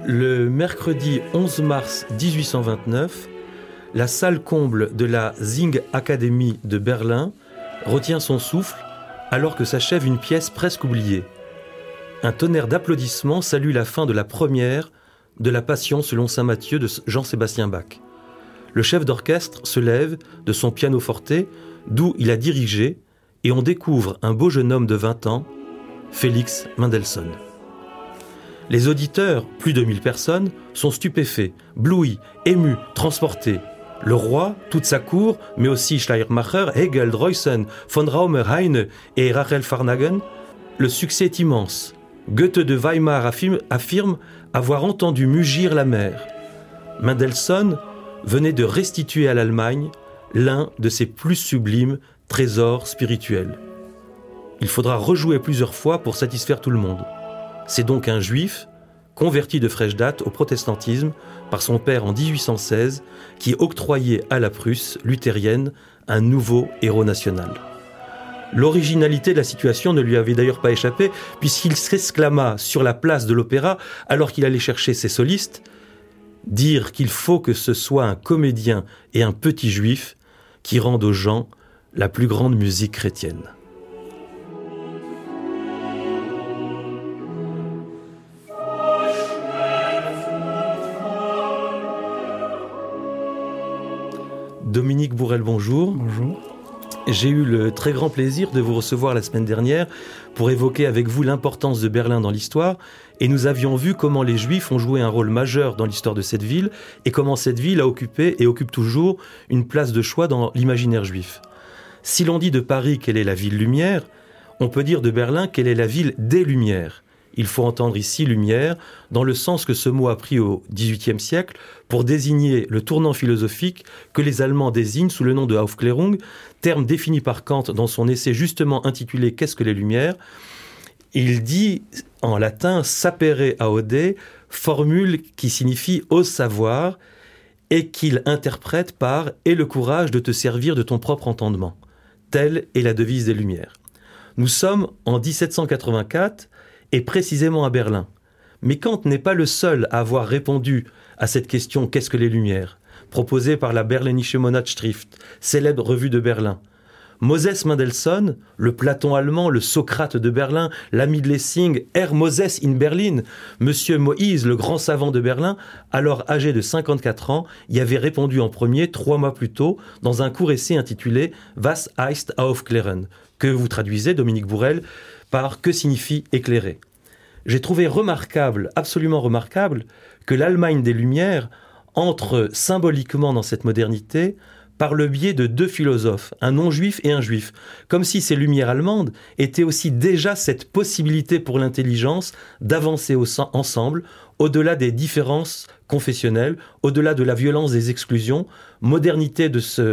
Le mercredi 11 mars 1829, la salle comble de la Singakademie de Berlin retient son souffle alors que s'achève une pièce presque oubliée. Un tonnerre d'applaudissements salue la fin de la première de la Passion selon saint Matthieu de Jean-Sébastien Bach. Le chef d'orchestre se lève de son pianoforte, d'où il a dirigé, et on découvre un beau jeune homme de 20 ans, Félix Mendelssohn. Les auditeurs, plus de 1000 personnes, sont stupéfaits, blouis, émus, transportés. Le roi, toute sa cour, mais aussi Schleiermacher, Hegel, Droysen, von Raumer, Heine et Rachel Farnagen, le succès est immense. Goethe de Weimar affirme avoir entendu mugir la mer. Mendelssohn venait de restituer à l'Allemagne l'un de ses plus sublimes trésors spirituels. Il faudra rejouer plusieurs fois pour satisfaire tout le monde. C'est donc un juif, converti de fraîche date au protestantisme par son père en 1816, qui octroyait à la Prusse luthérienne un nouveau héros national. L'originalité de la situation ne lui avait d'ailleurs pas échappé, puisqu'il s'exclama sur la place de l'opéra, alors qu'il allait chercher ses solistes, dire qu'il faut que ce soit un comédien et un petit juif qui rendent aux gens la plus grande musique chrétienne. Dominique Bourrel, bonjour. Bonjour. J'ai eu le très grand plaisir de vous recevoir la semaine dernière pour évoquer avec vous l'importance de Berlin dans l'histoire, et nous avions vu comment les Juifs ont joué un rôle majeur dans l'histoire de cette ville et comment cette ville a occupé et occupe toujours une place de choix dans l'imaginaire juif. Si l'on dit de Paris qu'elle est la ville lumière, on peut dire de Berlin qu'elle est la ville des Lumières. Il faut entendre ici lumière dans le sens que ce mot a pris au XVIIIe siècle pour désigner le tournant philosophique que les Allemands désignent sous le nom de Aufklärung, terme défini par Kant dans son essai justement intitulé « Qu'est-ce que les Lumières ?» Il dit en latin « sapere aude », formule qui signifie « ose savoir » et qu'il interprète par « aie le courage de te servir de ton propre entendement ». Telle est la devise des Lumières. Nous sommes en 1784 et précisément à Berlin. Mais Kant n'est pas le seul à avoir répondu à cette question « Qu'est-ce que les Lumières ?» proposée par la Berlinische Monatsschrift, célèbre revue de Berlin. Moses Mendelssohn, le Platon allemand, le Socrate de Berlin, l'ami de Lessing, Herr Moses in Berlin, Monsieur Moïse, le grand savant de Berlin, alors âgé de 54 ans, y avait répondu en premier 3 mois plus tôt dans un court essai intitulé « Was heißt aufklären ?» que vous traduisez, Dominique Bourrel, par « que signifie éclairer ?» J'ai trouvé remarquable, absolument remarquable, que l'Allemagne des Lumières entre symboliquement dans cette modernité par le biais de 2 philosophes, un non-juif et un juif, comme si ces Lumières allemandes étaient aussi déjà cette possibilité pour l'intelligence d'avancer ensemble, au-delà des différences confessionnelles, au-delà de la violence des exclusions, modernité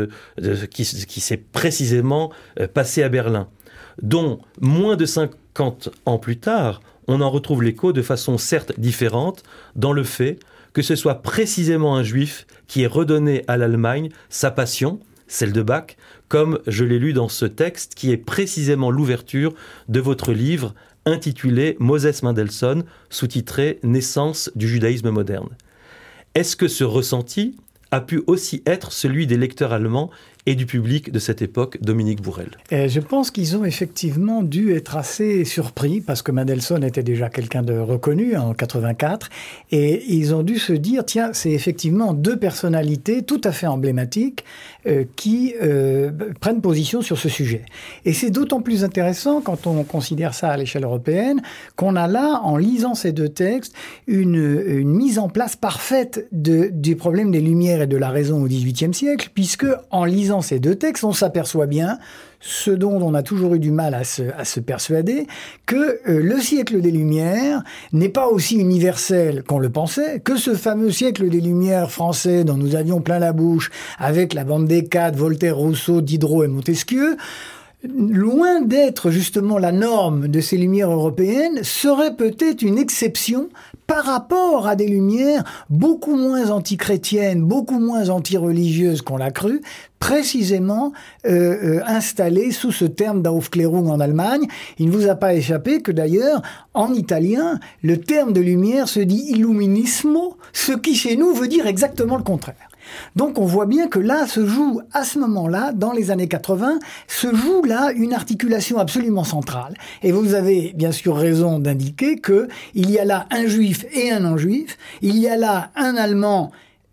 qui s'est précisément passée à Berlin, dont moins de 50 ans plus tard, on en retrouve l'écho de façon certes différente dans le fait que ce soit précisément un juif qui ait redonné à l'Allemagne sa passion, celle de Bach, comme je l'ai lu dans ce texte qui est précisément l'ouverture de votre livre intitulé « Moses Mendelssohn », sous-titré « Naissance du judaïsme moderne ». Est-ce que ce ressenti a pu aussi être celui des lecteurs allemands et du public de cette époque, Dominique Bourrel? Je pense qu'ils ont effectivement dû être assez surpris, parce que Mendelssohn était déjà quelqu'un de reconnu en 84, et ils ont dû se dire, tiens, c'est effectivement 2 personnalités tout à fait emblématiques qui prennent position sur ce sujet. Et c'est d'autant plus intéressant quand on considère ça à l'échelle européenne, qu'on a là, en lisant ces 2 textes, une mise en place parfaite du problème des Lumières et de la raison au XVIIIe siècle, puisque en lisant ces 2 textes, on s'aperçoit bien, ce dont on a toujours eu du mal à se persuader, que le siècle des Lumières n'est pas aussi universel qu'on le pensait, que ce fameux siècle des Lumières français dont nous avions plein la bouche avec la bande des 4, Voltaire, Rousseau, Diderot et Montesquieu, loin d'être justement la norme de ces lumières européennes, serait peut-être une exception par rapport à des lumières beaucoup moins antichrétiennes, beaucoup moins antireligieuses qu'on l'a cru, précisément installées sous ce terme d'Aufklärung en Allemagne. Il ne vous a pas échappé que d'ailleurs, en italien, le terme de lumière se dit illuminismo, ce qui chez nous veut dire exactement le contraire. Donc on voit bien que là se joue, à ce moment-là, dans les années 80, se joue là une articulation absolument centrale. Et vous avez bien sûr raison d'indiquer que il y a là un juif et un non-juif, il y a là un Allemand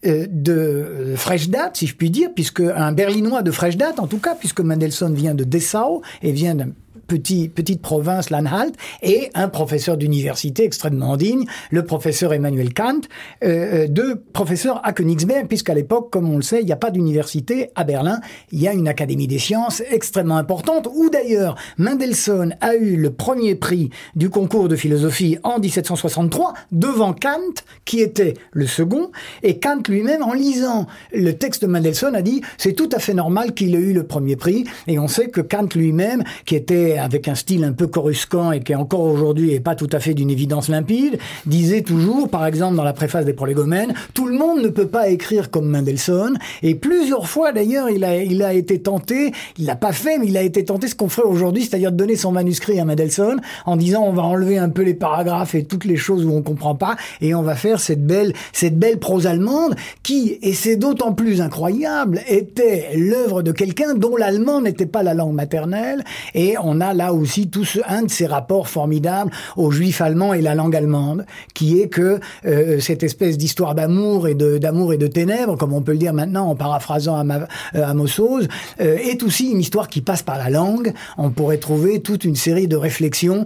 de fraîche date, si je puis dire, puisque un Berlinois de fraîche date, en tout cas, puisque Mendelssohn vient de Dessau et vient d'un petite province, l'Anhalt, et un professeur d'université extrêmement digne, le professeur Emmanuel Kant, professeur à Königsberg, puisqu'à l'époque, comme on le sait, il n'y a pas d'université à Berlin, il y a une académie des sciences extrêmement importante, où d'ailleurs Mendelssohn a eu le premier prix du concours de philosophie en 1763, devant Kant, qui était le second, et Kant lui-même, en lisant le texte de Mendelssohn, a dit « c'est tout à fait normal qu'il ait eu le premier prix », et on sait que Kant lui-même, qui était avec un style un peu coruscant et qui encore aujourd'hui est pas tout à fait d'une évidence limpide, disait toujours, par exemple dans la préface des Prolégomènes, tout le monde ne peut pas écrire comme Mendelssohn, et plusieurs fois d'ailleurs il a été tenté, il l'a pas fait, mais il a été tenté ce qu'on ferait aujourd'hui, c'est-à-dire de donner son manuscrit à Mendelssohn en disant on va enlever un peu les paragraphes et toutes les choses où on comprend pas, et on va faire cette belle prose allemande qui, et c'est d'autant plus incroyable, était l'œuvre de quelqu'un dont l'allemand n'était pas la langue maternelle, et on a là aussi un de ces rapports formidables aux juifs allemands et la langue allemande, qui est que cette espèce d'histoire d'amour et de ténèbres, comme on peut le dire maintenant en paraphrasant Amos Oz, est aussi une histoire qui passe par la langue. On pourrait trouver toute une série de réflexions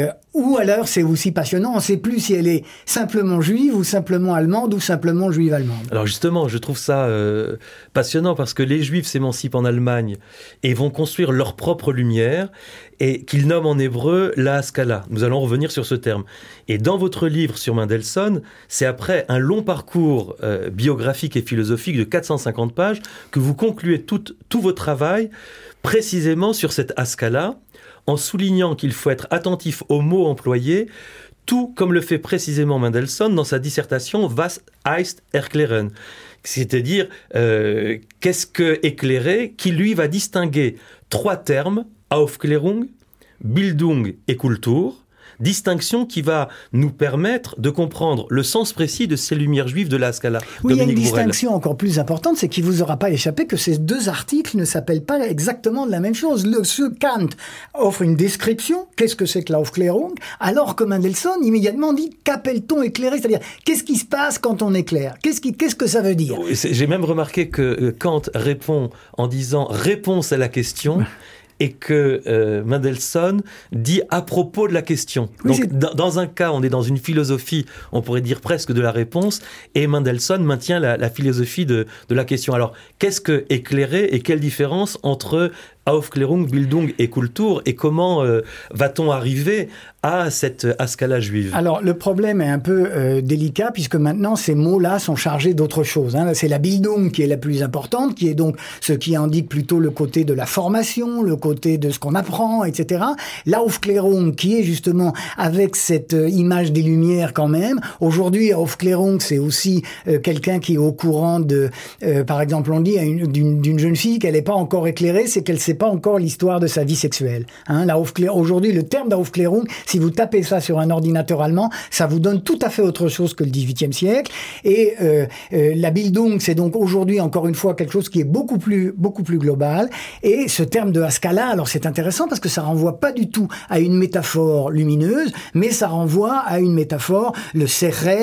ou alors, c'est aussi passionnant, on ne sait plus si elle est simplement juive ou simplement allemande ou simplement juive-allemande. Alors justement, je trouve ça passionnant parce que les juifs s'émancipent en Allemagne et vont construire leur propre lumière et qu'ils nomment en hébreu la Haskalah. Nous allons revenir sur ce terme. Et dans votre livre sur Mendelssohn, c'est après un long parcours biographique et philosophique de 450 pages que vous concluez tout vos travail précisément sur cette Haskalah, en soulignant qu'il faut être attentif aux mots employés, tout comme le fait précisément Mendelssohn dans sa dissertation « Was heißt erklären ?» c'est-à-dire qu'est-ce que éclairer, qui lui va distinguer trois termes, Aufklärung, Bildung et Kultur, distinction qui va nous permettre de comprendre le sens précis de ces lumières juives de la Haskalah. Oui, il y a une distinction encore plus importante, c'est qu'il ne vous aura pas échappé que ces deux articles ne s'appellent pas exactement de la même chose. Ce Kant offre une description, qu'est-ce que c'est que l'Aufklärung, alors que Mendelssohn immédiatement dit qu'appelle-t-on éclairer, c'est-à-dire qu'est-ce qui se passe quand on éclaire, qu'est-ce que ça veut dire. J'ai même remarqué que Kant répond en disant réponse à la question. Et que Mendelssohn dit à propos de la question. Oui, donc, dans un cas, on est dans une philosophie, on pourrait dire presque de la réponse, et Mendelssohn maintient la philosophie de la question. Alors, qu'est-ce que éclairer et quelle différence entre Aufklärung, Bildung et Kultur, et comment va-t-on arriver à cette Haskalah juive? Alors, le problème est un peu délicat, puisque maintenant, ces mots-là sont chargés d'autre chose. Hein. C'est la Bildung qui est la plus importante, qui est donc ce qui indique plutôt le côté de la formation, le côté de ce qu'on apprend, etc. L'Aufklärung, qui est justement avec cette image des Lumières quand même. Aujourd'hui, Aufklärung, c'est aussi quelqu'un qui est au courant de... par exemple, on dit d'une jeune fille qu'elle n'est pas encore éclairée, c'est qu'elle sait pas encore l'histoire de sa vie sexuelle. Hein, aujourd'hui, le terme d'Aufklärung, si vous tapez ça sur un ordinateur allemand, ça vous donne tout à fait autre chose que le XVIIIe siècle. Et la Bildung, c'est donc aujourd'hui encore une fois quelque chose qui est beaucoup plus global. Et ce terme de Haskalah, alors c'est intéressant parce que ça renvoie pas du tout à une métaphore lumineuse, mais ça renvoie à une métaphore, le sechel,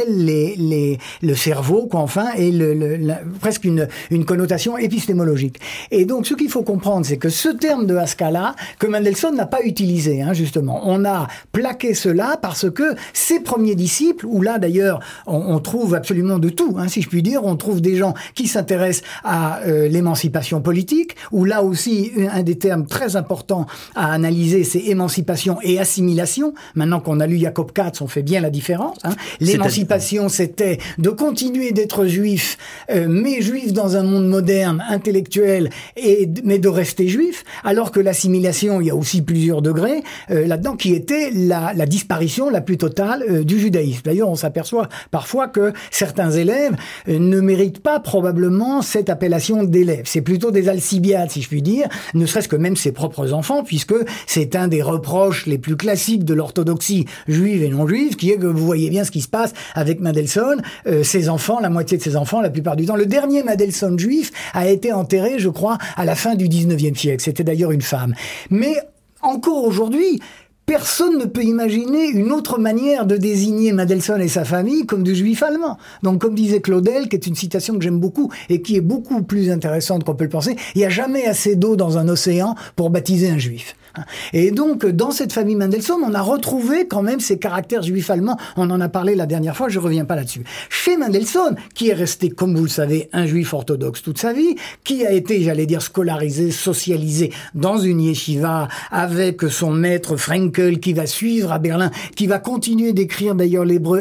le cerveau, quoi, enfin, et presque une connotation épistémologique. Et donc, ce qu'il faut comprendre, c'est que ce terme de Haskalah, que Mendelssohn n'a pas utilisé, hein, justement. On a plaqué cela parce que ses premiers disciples, où là d'ailleurs on trouve absolument de tout, hein, si je puis dire, on trouve des gens qui s'intéressent à l'émancipation politique, où là aussi un des termes très importants à analyser, c'est émancipation et assimilation. Maintenant qu'on a lu Jakob Katz, on fait bien la différence. Hein. L'émancipation, c'était de continuer d'être juif, mais juif dans un monde moderne, intellectuel, mais de rester juif. juif, alors que l'assimilation, il y a aussi plusieurs degrés là-dedans, qui était la disparition la plus totale du judaïsme. D'ailleurs, on s'aperçoit parfois que certains élèves ne méritent pas probablement cette appellation d'élèves. C'est plutôt des alcibiades, si je puis dire, ne serait-ce que même ses propres enfants, puisque c'est un des reproches les plus classiques de l'orthodoxie juive et non juive, qui est que vous voyez bien ce qui se passe avec Mendelssohn, ses enfants, la moitié de ses enfants, la plupart du temps. Le dernier Mendelssohn juif a été enterré, je crois, à la fin du 19e siècle. C'était d'ailleurs une femme. Mais encore aujourd'hui, personne ne peut imaginer une autre manière de désigner Mendelssohn et sa famille comme du juif allemand. Donc, comme disait Claudel, qui est une citation que j'aime beaucoup et qui est beaucoup plus intéressante qu'on peut le penser, il n'y a jamais assez d'eau dans un océan pour baptiser un juif. Et donc, dans cette famille Mendelssohn, on a retrouvé quand même ces caractères juifs allemands. On en a parlé la dernière fois, je reviens pas là-dessus. Chez Mendelssohn, qui est resté, comme vous le savez, un juif orthodoxe toute sa vie, qui a été, j'allais dire, scolarisé, socialisé dans une yeshiva avec son maître Frenkel, qui va suivre à Berlin, qui va continuer d'écrire d'ailleurs l'hébreu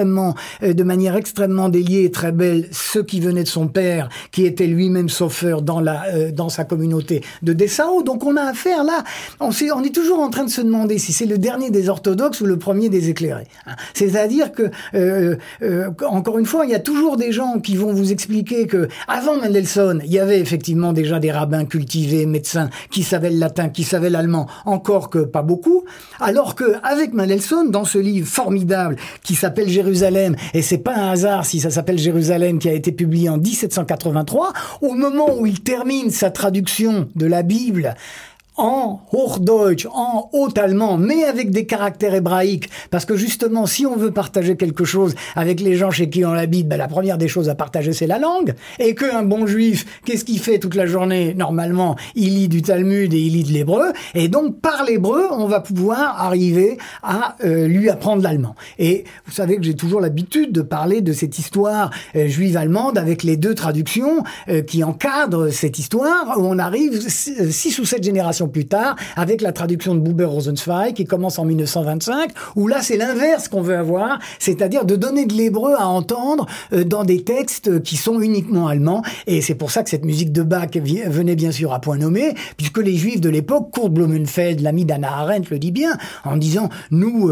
de manière extrêmement déliée et très belle, ce qui venait de son père, qui était lui-même sopheur dans sa communauté de Dessau. Donc on a affaire là, on est toujours en train de se demander si c'est le dernier des orthodoxes ou le premier des éclairés. C'est-à-dire que, encore une fois, il y a toujours des gens qui vont vous expliquer que avant Mendelssohn, il y avait effectivement déjà des rabbins cultivés, médecins, qui savaient le latin, qui savaient l'allemand, encore que pas beaucoup, alors que avec Mendelssohn, dans ce livre formidable qui s'appelle Jérusalem, et c'est pas un hasard si ça s'appelle Jérusalem, qui a été publié en 1783, au moment où il termine sa traduction de la Bible en Hochdeutsch, en haut-allemand, mais avec des caractères hébraïques, parce que justement, si on veut partager quelque chose avec les gens chez qui on habite, la première des choses à partager, c'est la langue, et qu'un bon juif, qu'est-ce qu'il fait toute la journée? Normalement, il lit du Talmud et il lit de l'hébreu, et donc, par l'hébreu, on va pouvoir arriver à lui apprendre l'allemand. Et vous savez que j'ai toujours l'habitude de parler de cette histoire juive allemande avec les deux traductions qui encadrent cette histoire, où on arrive 6 ou 7 générations plus tard, avec la traduction de Buber-Rosenzweig, qui commence en 1925, où là, c'est l'inverse qu'on veut avoir, c'est-à-dire de donner de l'hébreu à entendre dans des textes qui sont uniquement allemands. Et c'est pour ça que cette musique de Bach venait bien sûr à point nommé, puisque les Juifs de l'époque, Kurt Blumenfeld, l'ami d'Hannah Arendt, le dit bien, en disant, nous,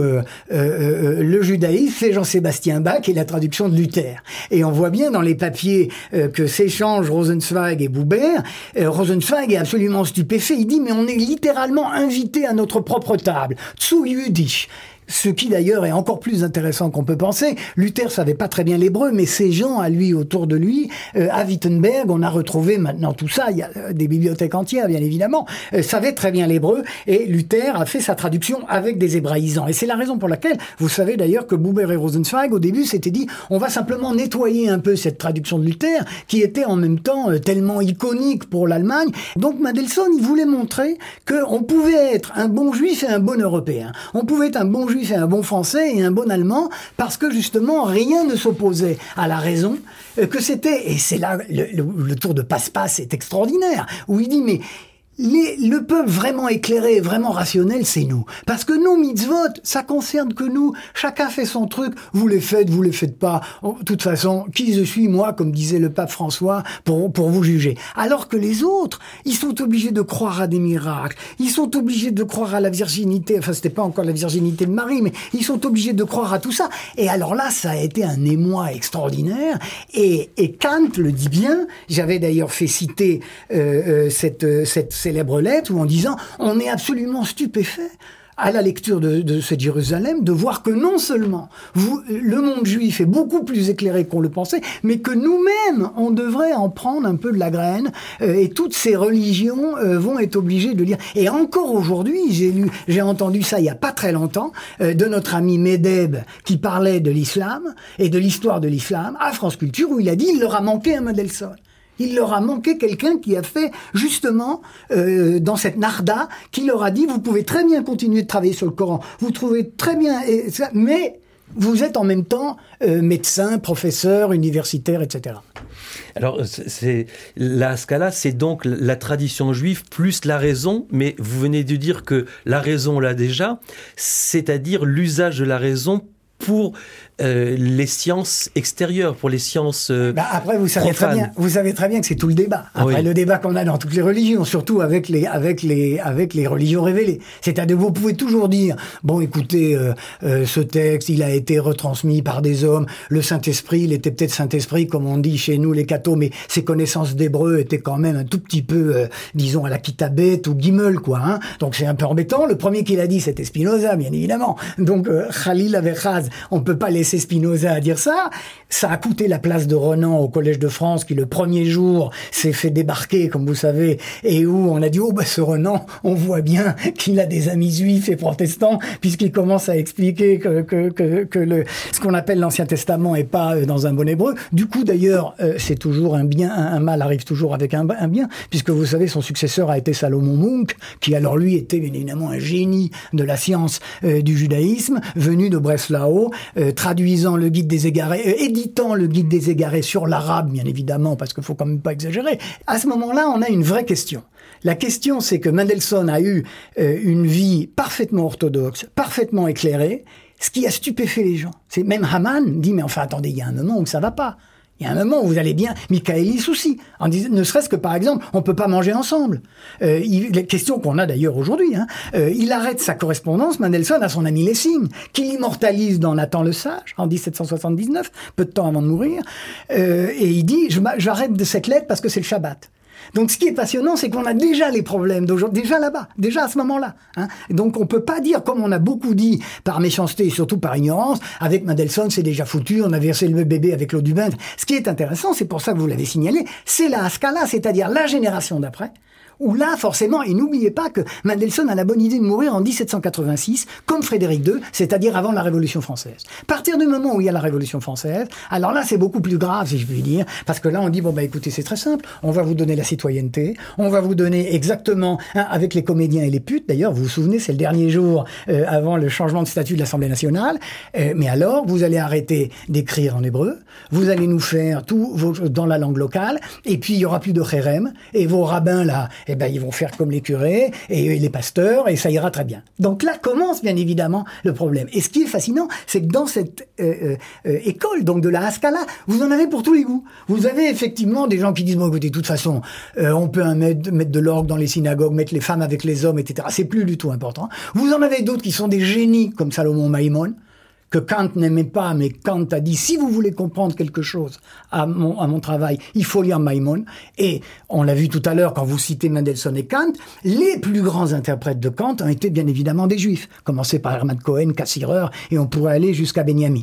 le judaïsme, c'est Jean-Sébastien Bach et la traduction de Luther. Et on voit bien dans les papiers que s'échangent Rosenzweig et Buber, Rosenzweig est absolument stupéfait, il dit, mais on est littéralement invité à notre propre table. Zu Jüdisch. Ce qui d'ailleurs est encore plus intéressant qu'on peut penser. Luther savait pas très bien l'hébreu, mais ces gens à lui, autour de lui, à Wittenberg, on a retrouvé maintenant tout ça, il y a des bibliothèques entières bien évidemment, savaient très bien l'hébreu, et Luther a fait sa traduction avec des hébraïsants. Et c'est la raison pour laquelle, vous savez d'ailleurs que Buber et Rosenzweig, au début, s'étaient dit, on va simplement nettoyer un peu cette traduction de Luther, qui était en même temps tellement iconique pour l'Allemagne. Donc Mendelssohn, il voulait montrer qu'on pouvait être un bon juif et un bon européen. On pouvait être un bon juif et un bon français et un bon allemand, parce que justement rien ne s'opposait à la raison, que c'était, et c'est là le tour de passe-passe est extraordinaire, où il dit mais le peuple vraiment éclairé, vraiment rationnel, c'est nous. Parce que nos mitzvot, ça concerne que nous. Chacun fait son truc. Vous les faites pas. De toute façon, qui je suis, moi, comme disait le pape François, pour vous juger. Alors que les autres, ils sont obligés de croire à des miracles. Ils sont obligés de croire à la virginité. Enfin, c'était pas encore la virginité de Marie, mais ils sont obligés de croire à tout ça. Et alors là, ça a été un émoi extraordinaire. Et Kant le dit bien. J'avais d'ailleurs fait citer cette célèbre lettre où en disant on est absolument stupéfait à la lecture de cette Jérusalem, de voir que non seulement le monde juif est beaucoup plus éclairé qu'on le pensait, mais que nous-mêmes, on devrait en prendre un peu de la graine, et toutes ces religions vont être obligées de lire. Et encore aujourd'hui, j'ai entendu ça il y a pas très longtemps, de notre ami Medeb, qui parlait de l'islam, et de l'histoire de l'islam, à France Culture, où il a dit, il leur a manqué un Mendelssohn. Il leur a manqué quelqu'un qui a fait, justement, dans cette narda, qui leur a dit, vous pouvez très bien continuer de travailler sur le Coran, vous trouvez très bien, mais vous êtes en même temps médecin, professeur, universitaire, etc. Alors, la Scala, c'est donc la tradition juive plus la raison, mais vous venez de dire que la raison, on l'a déjà, c'est-à-dire l'usage de la raison pour les sciences extérieures, pour les sciences après, vous savez très bien que c'est tout le débat. Après, le débat qu'on a dans toutes les religions, surtout avec les religions révélées. C'est-à-dire, vous pouvez toujours dire, bon, écoutez, ce texte, il a été retransmis par des hommes, le Saint-Esprit, il était peut-être Saint-Esprit, comme on dit chez nous, les cathos, mais ses connaissances d'hébreu étaient quand même un tout petit peu, disons, à la Kitabet ou Gimel, quoi, hein. Donc, c'est un peu embêtant. Le premier qui l'a dit, c'était Spinoza, bien évidemment. Donc, Khalil Averhaz, on peut pas laisser Spinoza à dire ça. Ça a coûté la place de Renan au Collège de France, qui le premier jour s'est fait débarquer, comme vous savez, et où on a dit, ce Renan, on voit bien qu'il a des amis juifs et protestants, puisqu'il commence à expliquer que ce qu'on appelle l'Ancien Testament est pas dans un bon hébreu. Du coup, d'ailleurs, c'est toujours un bien, un mal arrive toujours avec un bien, puisque vous savez, son successeur a été Salomon Munk, qui alors lui était bien évidemment un génie de la science du judaïsme, venu de Breslau, traduisant le Guide des Égarés, éditant le Guide des Égarés sur l'arabe, bien évidemment, parce qu'il faut quand même pas exagérer. À ce moment-là, on a une vraie question. La question, c'est que Mendelssohn a eu une vie parfaitement orthodoxe, parfaitement éclairée, ce qui a stupéfait les gens. C'est même Haman dit, mais enfin, attendez, il y a un moment où ça va pas. Il y a un moment où vous allez bien, Michaelis aussi, en disant, ne serait-ce que par exemple, on peut pas manger ensemble. Les questions qu'on a d'ailleurs aujourd'hui, il arrête sa correspondance, Mendelssohn, à son ami Lessing, qui l'immortalise dans Nathan le Sage, en 1779, peu de temps avant de mourir, et il dit, j'arrête de cette lettre parce que c'est le Shabbat. Donc, ce qui est passionnant, c'est qu'on a déjà les problèmes d'aujourd'hui, déjà là-bas, déjà à ce moment-là. Donc, on peut pas dire, comme on a beaucoup dit, par méchanceté et surtout par ignorance, avec Mendelssohn, c'est déjà foutu, on a versé le bébé avec l'eau du bain. Ce qui est intéressant, c'est pour ça que vous l'avez signalé, c'est la Haskalah, c'est-à-dire la génération d'après, où là, forcément, et n'oubliez pas que Mendelssohn a la bonne idée de mourir en 1786, comme Frédéric II, c'est-à-dire avant la Révolution française. À partir du moment où il y a la Révolution française, alors là, c'est beaucoup plus grave, si je puis dire, parce que là, on dit, écoutez, c'est très simple, on va vous donner la citoyenneté, on va vous donner exactement, avec les comédiens et les putes, d'ailleurs, vous vous souvenez, c'est le dernier jour avant le changement de statut de l'Assemblée nationale, mais alors, vous allez arrêter d'écrire en hébreu, vous allez nous faire tout dans la langue locale, et puis il y aura plus de chérem, et vos rabbins, là, ils vont faire comme les curés et les pasteurs, et ça ira très bien. Donc là commence bien évidemment le problème. Et ce qui est fascinant, c'est que dans cette école, donc de la Haskalah, vous en avez pour tous les goûts. Vous avez effectivement des gens qui disent, écoutez, de toute façon, on peut mettre de l'orgue dans les synagogues, mettre les femmes avec les hommes, etc. C'est plus du tout important. Vous en avez d'autres qui sont des génies, comme Salomon Maïmon, que Kant n'aimait pas, mais Kant a dit, si vous voulez comprendre quelque chose à mon travail, il faut lire Maïmon. Et on l'a vu tout à l'heure, quand vous citez Mendelssohn et Kant, les plus grands interprètes de Kant ont été bien évidemment des juifs. Commencé par Hermann Cohen, Cassirer, et on pourrait aller jusqu'à Benjamin.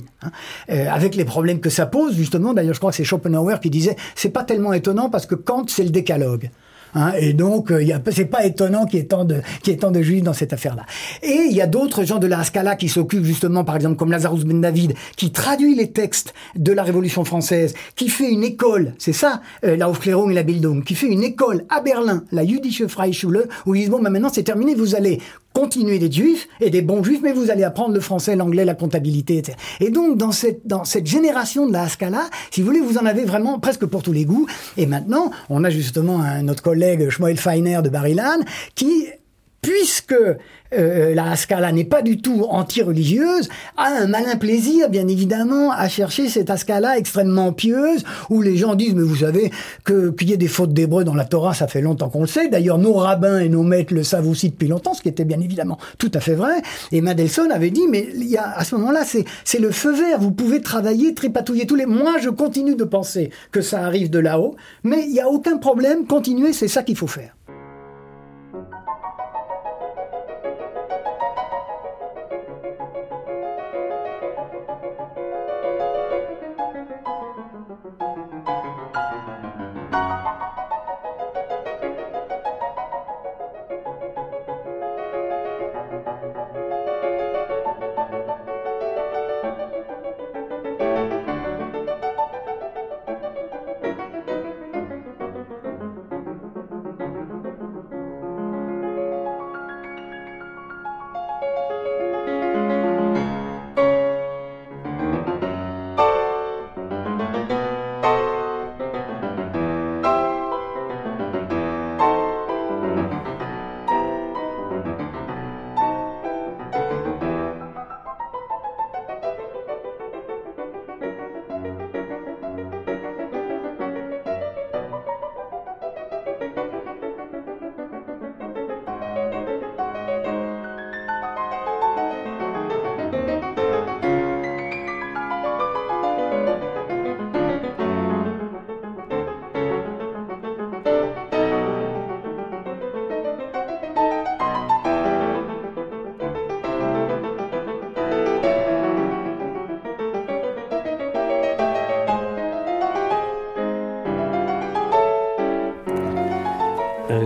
Avec les problèmes que ça pose, justement, d'ailleurs je crois que c'est Schopenhauer qui disait, c'est pas tellement étonnant parce que Kant c'est le décalogue. Et donc, c'est pas étonnant qu'il y ait tant de juifs dans cette affaire-là. Et il y a d'autres gens de la Haskalah qui s'occupent justement, par exemple, comme Lazarus Ben David, qui traduit les textes de la Révolution française, qui fait une école, c'est ça, la Aufklärung et la Bildung, qui fait une école à Berlin, la Jüdische Freischule, où ils disent, maintenant c'est terminé, vous allez continuer d'être juifs et des bons juifs, mais vous allez apprendre le français, l'anglais, la comptabilité, etc. Et donc, dans cette génération de la Haskalah, si vous voulez, vous en avez vraiment presque pour tous les goûts. Et maintenant, on a justement notre collègue Shmuel Feiner de Bar-Ilan qui, puisque la Haskalah n'est pas du tout anti-religieuse, a un malin plaisir, bien évidemment, à chercher cette Haskalah extrêmement pieuse, où les gens disent, mais vous savez, qu'il y ait des fautes d'hébreu dans la Torah, ça fait longtemps qu'on le sait. D'ailleurs, nos rabbins et nos maîtres le savent aussi depuis longtemps, ce qui était bien évidemment tout à fait vrai. Et Mendelssohn avait dit, mais à ce moment-là, c'est le feu vert, vous pouvez travailler, tripatouiller tous les... Moi, je continue de penser que ça arrive de là-haut, mais il n'y a aucun problème, continuez, c'est ça qu'il faut faire.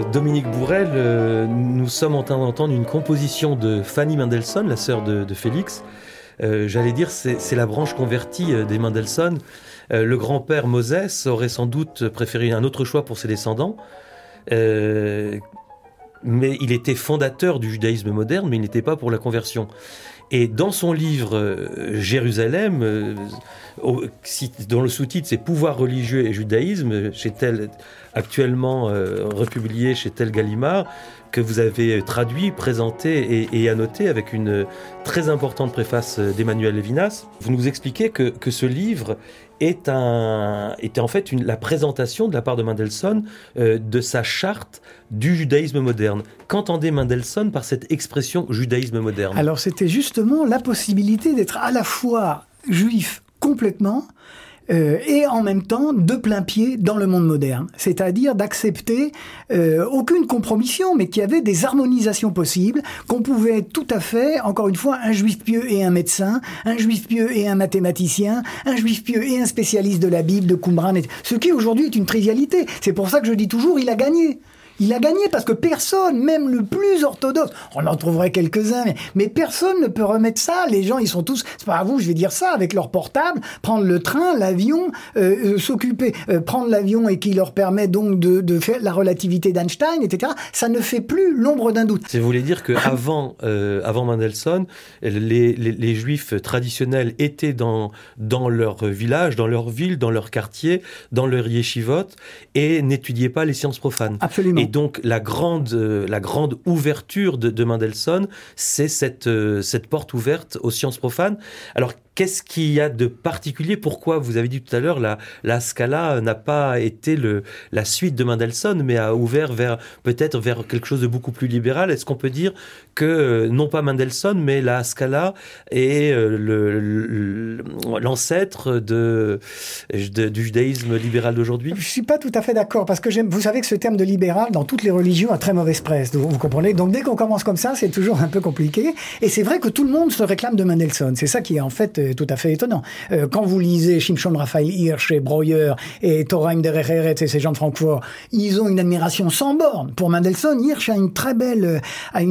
Dominique Bourrel, nous sommes en train d'entendre une composition de Fanny Mendelssohn, la sœur de Félix. J'allais dire, c'est la branche convertie des Mendelssohn. Le grand-père Moses aurait sans doute préféré un autre choix pour ses descendants. Mais il était fondateur du judaïsme moderne, mais il n'était pas pour la conversion. Et dans son livre Jérusalem, dont le sous-titre c'est Pouvoir religieux et judaïsme, chez tel actuellement republié chez Tel Gallimard, que vous avez traduit, présenté et annoté avec une très importante préface d'Emmanuel Levinas, vous nous expliquez que ce livre était en fait la présentation de la part de Mendelssohn de sa charte du judaïsme moderne. Qu'entendait Mendelssohn par cette expression judaïsme moderne ? Alors c'était justement la possibilité d'être à la fois juif complètement et en même temps de plein pied dans le monde moderne. C'est-à-dire d'accepter aucune compromission, mais qu'il y avait des harmonisations possibles, qu'on pouvait être tout à fait, encore une fois, un juif pieux et un médecin, un juif pieux et un mathématicien, un juif pieux et un spécialiste de la Bible, de Qumran, ce qui aujourd'hui est une trivialité. C'est pour ça que je dis toujours, il a gagné. Il a gagné parce que personne, même le plus orthodoxe, on en trouverait quelques-uns, mais personne ne peut remettre ça. Les gens, ils sont tous, c'est pas à vous, je vais dire ça, avec leur portable, prendre le train, l'avion, s'occuper, prendre l'avion et qui leur permet donc de faire la relativité d'Einstein, etc. Ça ne fait plus l'ombre d'un doute. Vous voulez dire qu'avant avant Mendelssohn, les juifs traditionnels étaient dans leur village, dans leur ville, dans leur quartier, dans leur yeshivot, et n'étudiaient pas les sciences profanes. Absolument. Et donc la grande ouverture de Mendelssohn, c'est cette porte ouverte aux sciences profanes. Alors qu'est-ce qu'il y a de particulier ? Pourquoi, vous avez dit tout à l'heure, la Scala n'a pas été la suite de Mendelssohn, mais a ouvert peut-être vers quelque chose de beaucoup plus libéral ? Est-ce qu'on peut dire que, non pas Mendelssohn, mais la Scala est l'ancêtre du judaïsme libéral d'aujourd'hui ? Je suis pas tout à fait d'accord, parce que vous savez que ce terme de libéral, dans toutes les religions, a très mauvaise presse, vous comprenez ? Donc dès qu'on commence comme ça, c'est toujours un peu compliqué, et c'est vrai que tout le monde se réclame de Mendelssohn. C'est ça qui est en fait tout à fait étonnant. Quand vous lisez Shimshon Raphaël Hirsch et Breuer et Thoraim Derech Eretz et ces gens de Francfort, ils ont une admiration sans borne pour Mendelssohn. Hirsch a une très belle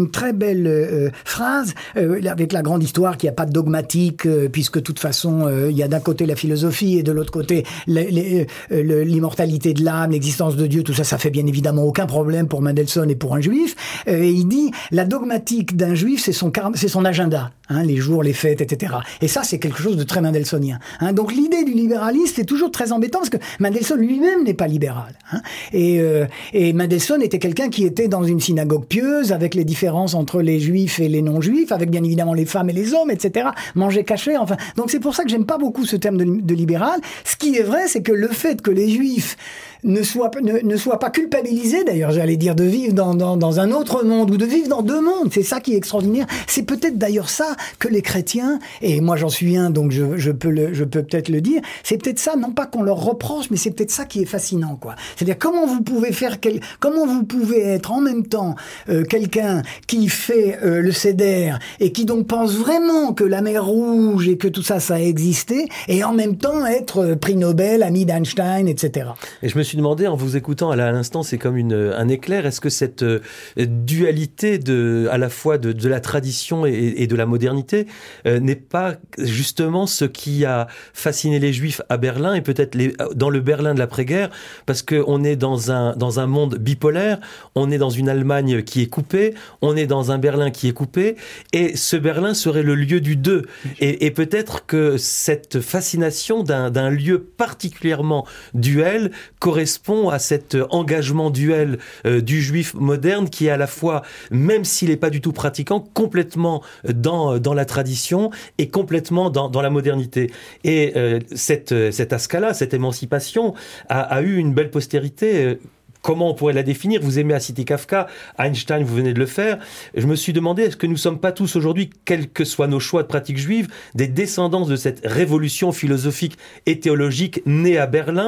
phrase avec la grande histoire qu'il n'y a pas de dogmatique, puisque de toute façon il y a d'un côté la philosophie et de l'autre côté l'immortalité de l'âme, l'existence de Dieu. Tout ça, ça fait bien évidemment aucun problème pour Mendelssohn et pour un juif. Et il dit la dogmatique d'un juif, c'est son agenda, les jours, les fêtes, etc. Et ça, c'est quelque chose de très mendelssohnien. Donc l'idée du libéralisme est toujours très embêtante parce que Mendelssohn lui-même n'est pas libéral. Et Mendelssohn était quelqu'un qui était dans une synagogue pieuse avec les différences entre les juifs et les non-juifs, avec bien évidemment les femmes et les hommes, etc. Manger caché, enfin. Donc c'est pour ça que j'aime pas beaucoup ce terme de libéral. Ce qui est vrai, c'est que le fait que les juifs ne soient pas culpabilisés, d'ailleurs, j'allais dire, de vivre dans un autre monde ou de vivre dans deux mondes. C'est ça qui est extraordinaire. C'est peut-être d'ailleurs ça que les chrétiens, et moi j'en suis un, donc je peux peut-être le dire, c'est peut-être ça, non pas qu'on leur reproche, mais c'est peut-être ça qui est fascinant, quoi. C'est-à-dire comment vous pouvez être en même temps quelqu'un qui fait le Seder et qui donc pense vraiment que la mer Rouge et que tout ça a existé, et en même temps être prix Nobel, ami d'Einstein, etc. Et je me suis demandé, en vous écoutant à l'instant, c'est comme un éclair, est-ce que cette dualité à la fois de la tradition et de la modernité n'est pas justement ce qui a fasciné les Juifs à Berlin et peut-être dans le Berlin de l'après-guerre, parce qu'on est dans un monde bipolaire, on est dans une Allemagne qui est coupée, on est dans un Berlin qui est coupé, et ce Berlin serait le lieu du deux. Et peut-être que cette fascination d'un lieu particulièrement duel correspond à cet engagement duel du juif moderne qui est à la fois, même s'il n'est pas du tout pratiquant, complètement dans la tradition et complètement dans la modernité. Et cette Haskalah, cette émancipation a eu une belle postérité. Comment on pourrait la définir ? Vous aimez à citer Kafka, Einstein, vous venez de le faire. Je me suis demandé, est-ce que nous ne sommes pas tous aujourd'hui, quels que soient nos choix de pratique juive, des descendants de cette révolution philosophique et théologique née à Berlin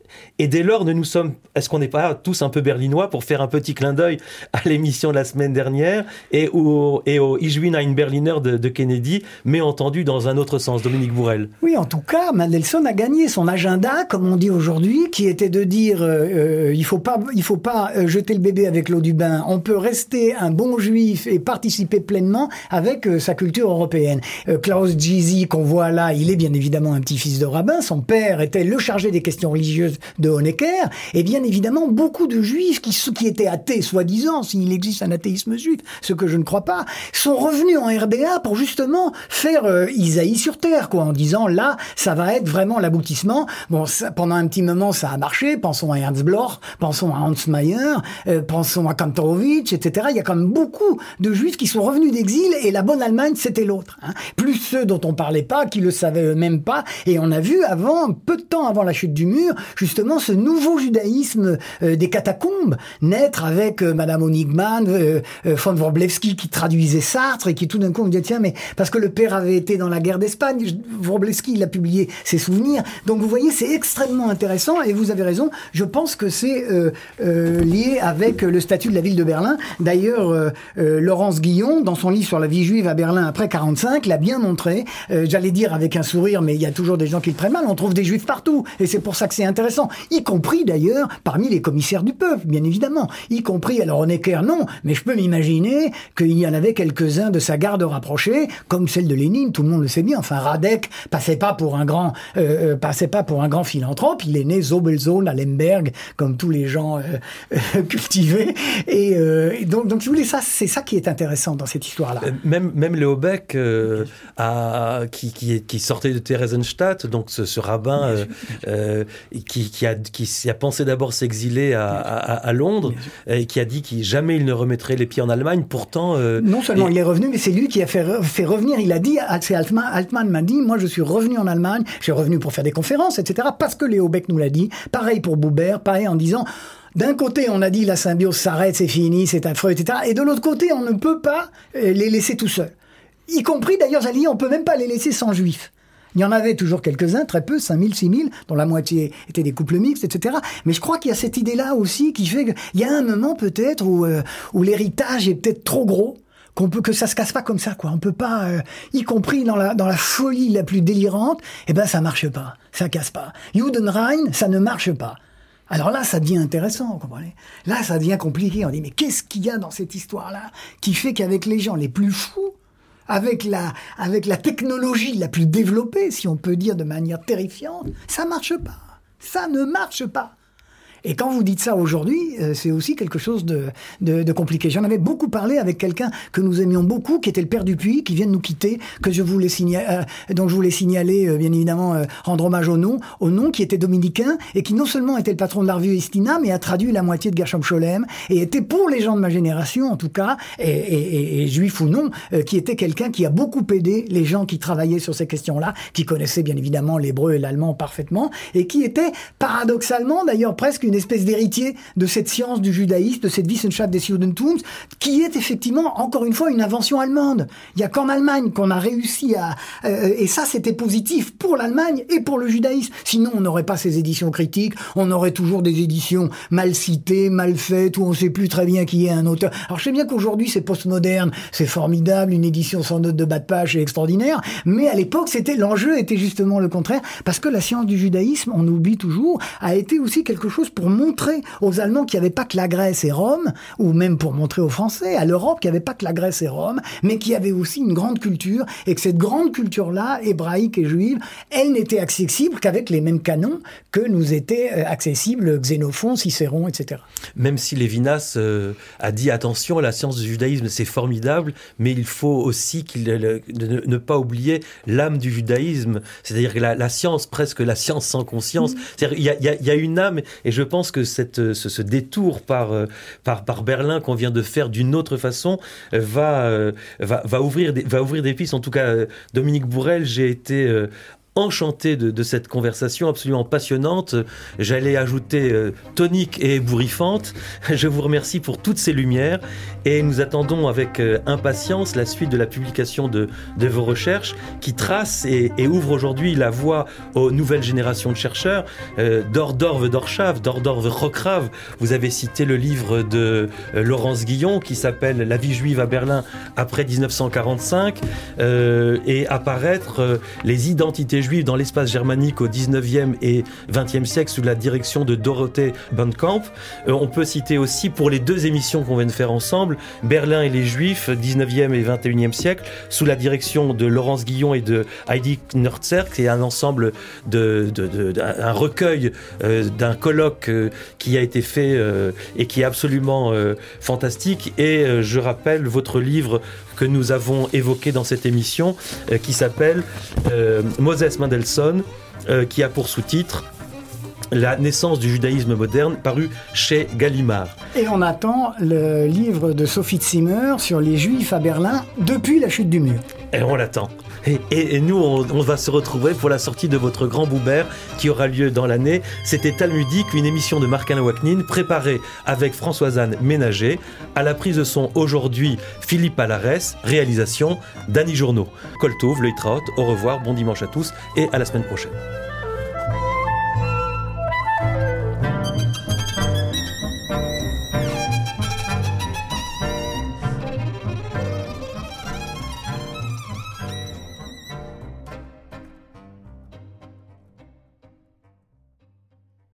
Et dès lors, est-ce qu'on n'est pas tous un peu berlinois pour faire un petit clin d'œil à l'émission de la semaine dernière et au Ich bin ein Berliner de Kennedy, mais entendu dans un autre sens, Dominique Bourrel? Oui, en tout cas, Mendelssohn a gagné son agenda, comme on dit aujourd'hui, qui était de dire il faut pas jeter le bébé avec l'eau du bain. On peut rester un bon juif et participer pleinement avec sa culture européenne. Klaus Gysi, qu'on voit là, il est bien évidemment un petit-fils de rabbin. Son père était le chargé des questions religieuses de Honecker. Et bien évidemment, beaucoup de juifs qui étaient athées, soi-disant, s'il existe un athéisme juif, ce que je ne crois pas, sont revenus en RDA pour justement faire Isaïe sur terre, quoi, en disant là, ça va être vraiment l'aboutissement. Bon, pendant un petit moment, ça a marché. Pensons à Ernst Bloch, pensons à Hans Mayer, pensons à Kantorowicz, etc. Il y a quand même beaucoup de juifs qui sont revenus d'exil et la bonne Allemagne, c'était l'autre. Hein. Plus ceux dont on parlait pas, qui le savaient eux-mêmes pas. Et on a vu peu de temps avant la chute du mur, justement ce nouveau judaïsme des catacombes naître avec Madame Honigmann, von Wroblewski qui traduisait Sartre et qui tout d'un coup on dit tiens mais parce que le père avait été dans la guerre d'Espagne, Wroblewski il a publié ses souvenirs. Donc vous voyez c'est extrêmement intéressant et vous avez raison, je pense que c'est lié avec le statut de la ville de Berlin. D'ailleurs Laurence Guillon dans son livre sur la vie juive à Berlin après 45 l'a bien montré, j'allais dire avec un sourire mais il y a toujours des gens qui le prennent mal, on trouve des juifs partout et c'est pour ça que c'est intéressant, y compris d'ailleurs parmi les commissaires du peuple, bien évidemment, y compris, alors Honecker non, mais je peux m'imaginer qu'il y en avait quelques-uns de sa garde rapprochée, comme celle de Lénine, tout le monde le sait bien, enfin Radek passait pas pour un grand philanthrope, il est né Zobelsohn à Lemberg, comme tous les gens cultivés, et donc je voulais ça, c'est ça qui est intéressant dans cette histoire-là. Même Léo Beck, qui sortait de Theresienstadt, donc ce rabbin qui a pensé d'abord s'exiler à Londres et qui a dit qu'il jamais il ne remettrait les pieds en Allemagne. Pourtant, non seulement il est revenu, mais c'est lui qui a fait revenir. Il a dit, c'est Altman m'a dit, moi je suis revenu en Allemagne, je suis revenu pour faire des conférences, etc. Parce que Léo Beck nous l'a dit. Pareil pour Buber, pareil en disant. D'un côté, on a dit la symbiose s'arrête, c'est fini, c'est affreux, etc. Et de l'autre côté, on ne peut pas les laisser tout seuls. Y compris, d'ailleurs, j'allais dire, on peut même pas les laisser sans juifs. Il y en avait toujours quelques-uns, très peu, 5000, 6000, dont la moitié étaient des couples mixtes, etc. Mais je crois qu'il y a cette idée-là aussi qui fait qu'il y a un moment peut-être où l'héritage est peut-être trop gros, que ça se casse pas comme ça, quoi. On peut pas, y compris dans la folie la plus délirante, ça marche pas, ça casse pas. Judenrein, ça ne marche pas. Alors là, ça devient intéressant, vous comprenez ? Là, ça devient compliqué. On dit, mais qu'est-ce qu'il y a dans cette histoire-là qui fait qu'avec les gens les plus fous, avec la technologie la plus développée, si on peut dire de manière terrifiante, ça marche pas. Ça ne marche pas. Et quand vous dites ça aujourd'hui, c'est aussi quelque chose de compliqué. J'en avais beaucoup parlé avec quelqu'un que nous aimions beaucoup, qui était le père Dupuis, qui vient de nous quitter, dont je voulais signaler, bien évidemment, rendre hommage au nom, qui était dominicain, et qui non seulement était le patron de la revue Estina, mais a traduit la moitié de Gershom Scholem, et était pour les gens de ma génération, en tout cas, et juif ou non, qui était quelqu'un qui a beaucoup aidé les gens qui travaillaient sur ces questions-là, qui connaissaient bien évidemment l'hébreu et l'allemand parfaitement, et qui était paradoxalement, d'ailleurs, presque une espèce d'héritier de cette science du judaïsme, de cette Wissenschaft des Judentums, qui est effectivement, encore une fois, une invention allemande. Il n'y a qu'en Allemagne qu'on a réussi et ça, c'était positif pour l'Allemagne et pour le judaïsme. Sinon, on n'aurait pas ces éditions critiques, on aurait toujours des éditions mal citées, mal faites, où on ne sait plus très bien qui est un auteur. Alors, je sais bien qu'aujourd'hui, c'est postmoderne, c'est formidable, une édition sans note de bas de page, c'est extraordinaire, mais à l'époque, l'enjeu était justement le contraire, parce que la science du judaïsme, on oublie toujours, a été aussi quelque chose pour montrer aux Allemands qu'il n'y avait pas que la Grèce et Rome, ou même pour montrer aux Français, à l'Europe, qu'il n'y avait pas que la Grèce et Rome, mais qu'il y avait aussi une grande culture, et que cette grande culture-là, hébraïque et juive, elle n'était accessible qu'avec les mêmes canons que nous étaient accessibles Xénophon, Cicéron, etc. Même si Lévinas a dit attention, la science du judaïsme c'est formidable, mais il faut aussi ne pas oublier l'âme du judaïsme, c'est-à-dire la science, presque la science sans conscience. C'est-à-dire il y a une âme, et je pense que ce détour par Berlin qu'on vient de faire d'une autre façon va ouvrir des pistes. En tout cas, Dominique Bourrel, j'ai été enchanté de cette conversation absolument passionnante. J'allais ajouter tonique et ébouriffante. Je vous remercie pour toutes ces lumières et nous attendons avec impatience la suite de la publication de vos recherches qui tracent et ouvrent aujourd'hui la voie aux nouvelles générations de chercheurs. D'Ordorve Dorschave, D'Ordorve Rockrave, vous avez cité le livre de Laurence Guillon qui s'appelle « La vie juive à Berlin après 1945 » et apparaître les identités juives dans l'espace germanique au 19e et 20e siècle sous la direction de Dorothée Bandkamp. On peut citer aussi, pour les 2 émissions qu'on vient de faire ensemble, Berlin et les Juifs, 19e et 21e siècle, sous la direction de Laurence Guillon et de Heidi Knörzer, qui est un ensemble un recueil d'un colloque qui a été fait et qui est absolument fantastique. Et je rappelle votre livre que nous avons évoqué dans cette émission, qui s'appelle Moses Mendelssohn, qui a pour sous-titre La naissance du judaïsme moderne, paru chez Gallimard. Et on attend le livre de Sophie Zimmer sur les Juifs à Berlin depuis la chute du mur. Et on l'attend. Et nous, on va se retrouver pour la sortie de votre grand Boubert qui aura lieu dans l'année. C'était Talmudique, une émission de Marc-Alain Ouaknin préparée avec Françoise-Anne Ménager. À la prise de son aujourd'hui, Philippe Alarès. Réalisation, Dany Journeau. Kol Tov, L'Oitraot, au revoir, bon dimanche à tous et à la semaine prochaine.